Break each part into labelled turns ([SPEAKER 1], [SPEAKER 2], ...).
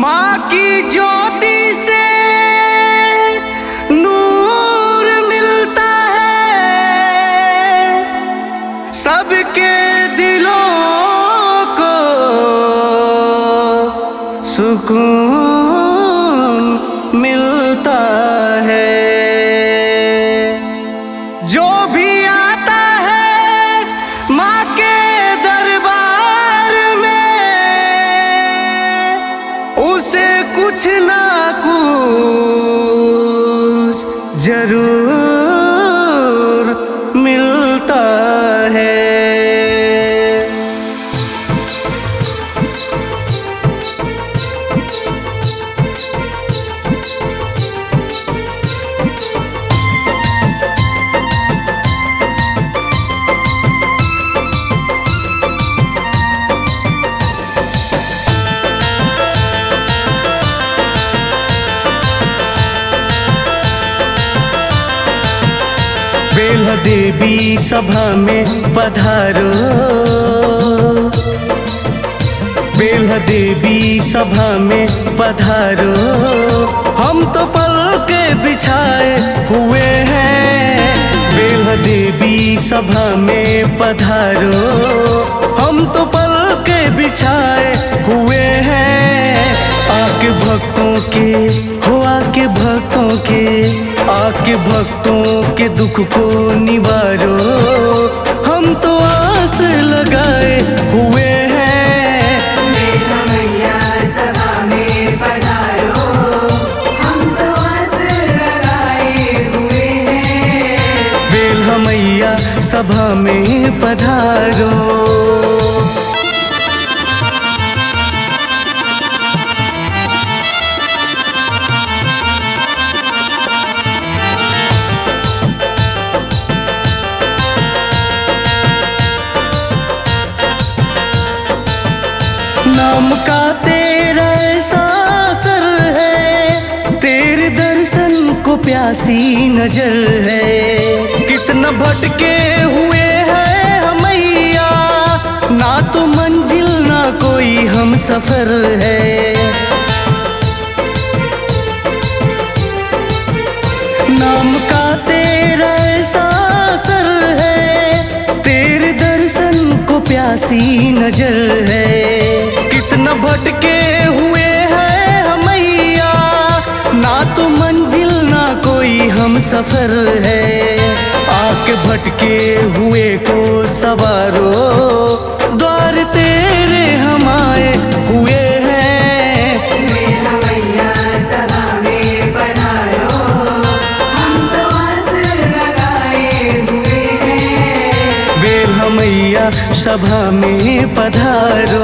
[SPEAKER 1] माँ की ज्योति से नूर मिलता है, सबके दिलों को सुकून मिलता है। जो भी आता है माँ के दरबार में, उसे कुछ ना कुछ जरूर मिलता है। बेल्हा देवी सभा में पधारो, बेल्हा देवी सभा में पधारो। हम तो पल के बिछाए हुए हैं, बेल्हा देवी सभा में पधारो। हम तो पल के बिछाए हुए हैं। आके भक्तों के हो, आके भक्तों के, आके भक्तों के दुख को निवारो। हम तो आस लगाए हुए हैं।
[SPEAKER 2] बेल्हा मैया सभा में पधारो, हम तो आस लगाए हुए हैं।
[SPEAKER 1] बेल्हा मैया सभा में पधारो। नाम का तेरा ऐसा असर है, तेरे दर्शन को प्यासी नजर है। कितना भटके हुए हैं हम मैया, ना तो मंजिल ना कोई हम सफर है। नाम का तेरा ऐसा असर है, तेरे दर्शन को प्यासी नजर है। कितना भटके हुए हैं हम मैया, ना तो मंजिल ना कोई हम सफर है। आके भटके हुए को सवारो, द्वार तेरे हम आए हुए हैं।
[SPEAKER 2] बेल्हा मैया सभा में पधारो, हम तो आस लगाए हुए हैं।
[SPEAKER 1] बेल्हा मैया सभा में पधारो।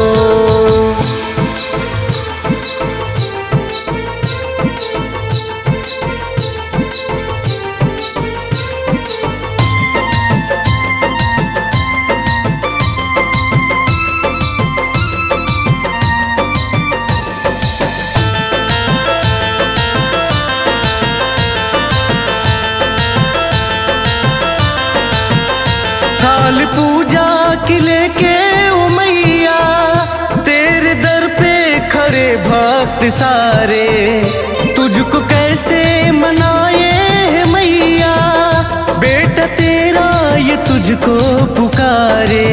[SPEAKER 1] थाल पूजा की लेके ओ मैया, तेरे दर पे खड़े भक्त सारे। तुझको कैसे मनाए है मैया, बेटा तेरा ये तुझको पुकारे।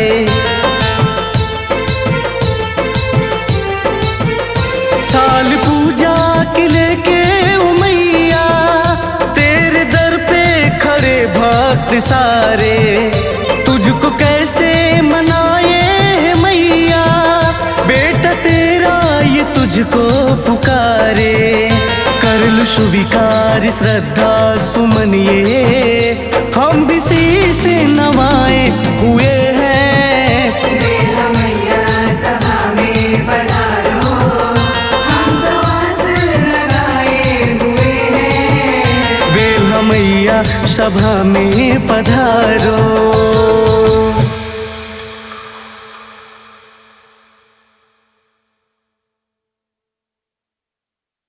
[SPEAKER 1] थाल पूजा की लेके ओ मैया, तेरे दर पे खड़े भक्त सारे। तुझको कैसे मनाए है मैया, बेटा तेरा ये तुझको पुकारे। कर लो स्वीकार श्रद्धा सुमन ये, हम भी शीश नवाए हुए हैं।
[SPEAKER 2] बेल्हा मैया सभा में पधारो, हम तो आस लगाए हुए हैं।
[SPEAKER 1] बेल्हा मैया सभा में पधारो।